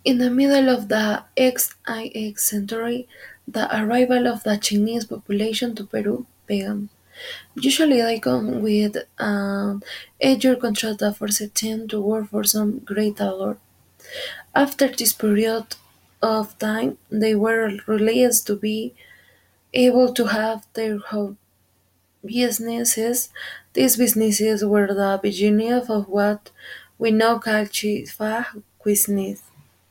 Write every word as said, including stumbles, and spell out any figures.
In the middle of the sixth century, the arrival of the Chinese population to Peru began. Usually they come with an eight-year contract that forced them to work for some great dollar. After this period of time, they were released to be able to have their own businesses. These businesses were the beginning of what we now call chifa business.